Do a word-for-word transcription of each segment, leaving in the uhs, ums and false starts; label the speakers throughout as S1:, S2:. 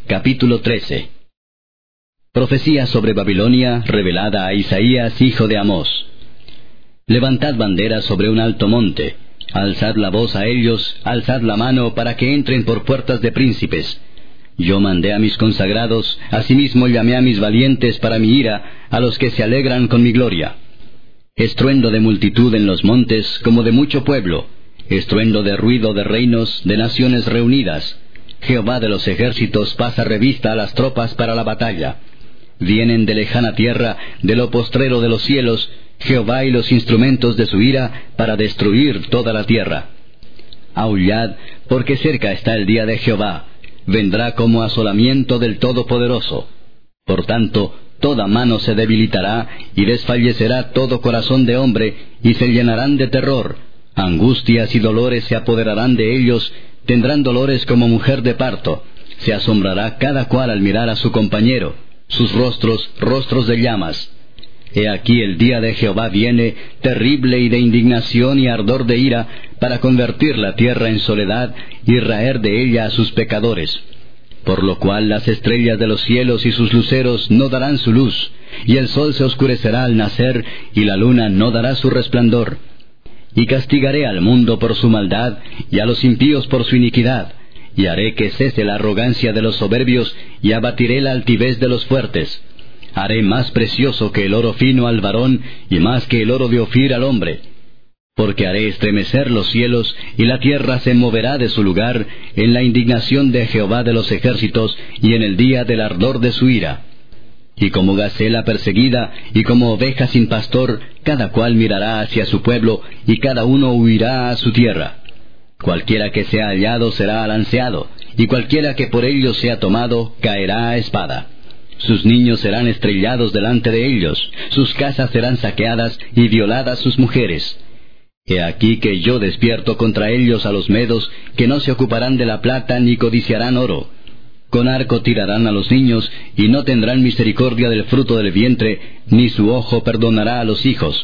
S1: Capítulo trece. Profecía sobre Babilonia revelada a Isaías, hijo de Amós. Levantad bandera sobre un alto monte, alzad la voz a ellos, alzad la mano para que entren por puertas de príncipes. Yo mandé a mis consagrados, asimismo llamé a mis valientes para mi ira, a los que se alegran con mi gloria. Estruendo de multitud en los montes, como de mucho pueblo, estruendo de ruido de reinos, de naciones reunidas. Jehová de los ejércitos pasa revista a las tropas para la batalla. Vienen de lejana tierra, de lo postrero de los cielos, Jehová y los instrumentos de su ira, para destruir toda la tierra. Aullad, porque cerca está el día de Jehová, vendrá como asolamiento del Todopoderoso. Por tanto, toda mano se debilitará, y desfallecerá todo corazón de hombre, y se llenarán de terror. Angustias y dolores se apoderarán de ellos, tendrán dolores como mujer de parto. Se asombrará cada cual al mirar a su compañero, sus rostros, rostros de llamas. He aquí el día de Jehová viene, terrible y de indignación y ardor de ira, para convertir la tierra en soledad y raer de ella a sus pecadores. Por lo cual las estrellas de los cielos y sus luceros no darán su luz, y el sol se oscurecerá al nacer, y la luna no dará su resplandor. Y castigaré al mundo por su maldad, y a los impíos por su iniquidad, y haré que cese la arrogancia de los soberbios, y abatiré la altivez de los fuertes. Haré más precioso que el oro fino al varón, y más que el oro de Ofir al hombre. Porque haré estremecer los cielos, y la tierra se moverá de su lugar, en la indignación de Jehová de los ejércitos, y en el día del ardor de su ira. Y como gacela perseguida, y como oveja sin pastor, cada cual mirará hacia su pueblo, y cada uno huirá a su tierra. Cualquiera que sea hallado será alanceado, y cualquiera que por ellos sea tomado, caerá a espada. Sus niños serán estrellados delante de ellos, sus casas serán saqueadas, y violadas sus mujeres. He aquí que yo despierto contra ellos a los medos, que no se ocuparán de la plata ni codiciarán oro. Con arco tirarán a los niños, y no tendrán misericordia del fruto del vientre, ni su ojo perdonará a los hijos.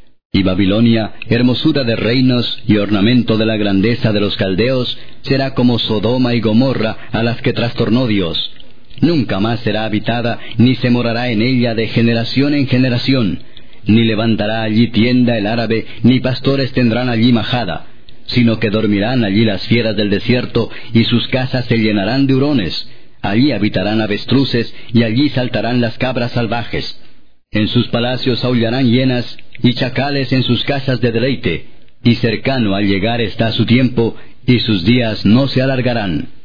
S1: Y Babilonia, hermosura de reinos y ornamento de la grandeza de los caldeos, será como Sodoma y Gomorra, a las que trastornó Dios. Nunca más será habitada, ni se morará en ella de generación en generación. Ni levantará allí tienda el árabe, ni pastores tendrán allí majada, sino que dormirán allí las fieras del desierto, y sus casas se llenarán de hurones. Allí habitarán avestruces, y allí saltarán las cabras salvajes. En sus palacios aullarán hienas, y chacales en sus casas de deleite. Y cercano al llegar está su tiempo, y sus días no se alargarán.